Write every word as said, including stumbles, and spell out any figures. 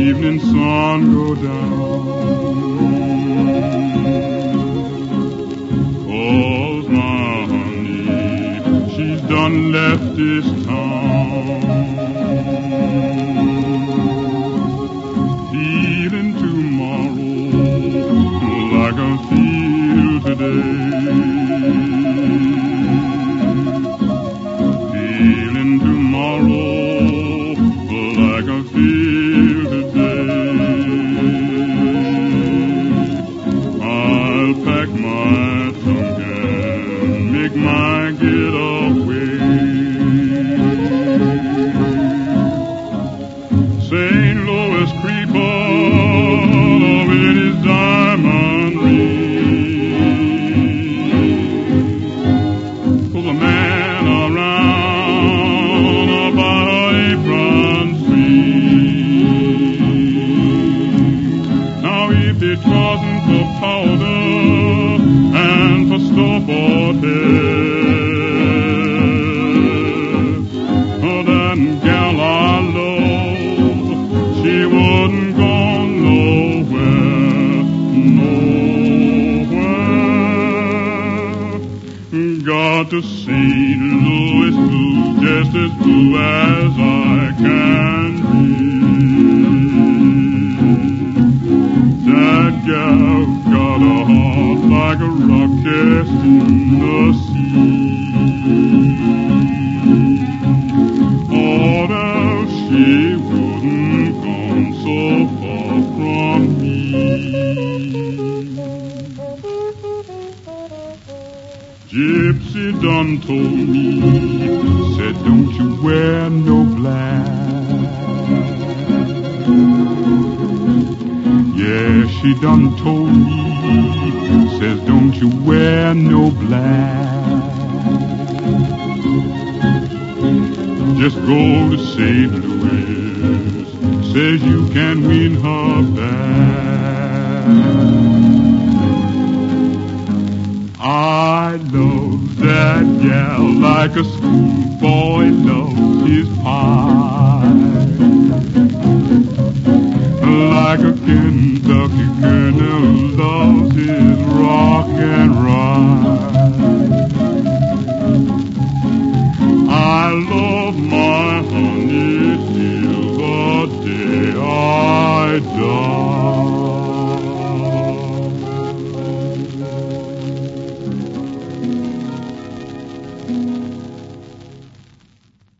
evening sun go down. 'Cause my honey, she's done left this town. Feeling tomorrow like I feel today. Feeling tomorrow like I feel today. I'll pack my trunk and make my getaway. Saint Louis creeper with his diamond ring, pull a man around about apron tree. Now if it wasn't for powder and for store-bought heads, oh, that gal I love, she wouldn't go nowhere, nowhere. Got to Saint Louis blue, just as blue as I can read. That gal got a heart like a rock cast in the sea. Oh, that she wouldn't gone so far from me. Gypsy done told me, said don't you wear no black. Yeah, she done told me, says don't you wear no black. Just go to Saint Louis, says you can win her back. I love that gal like a schoolboy loves his pie.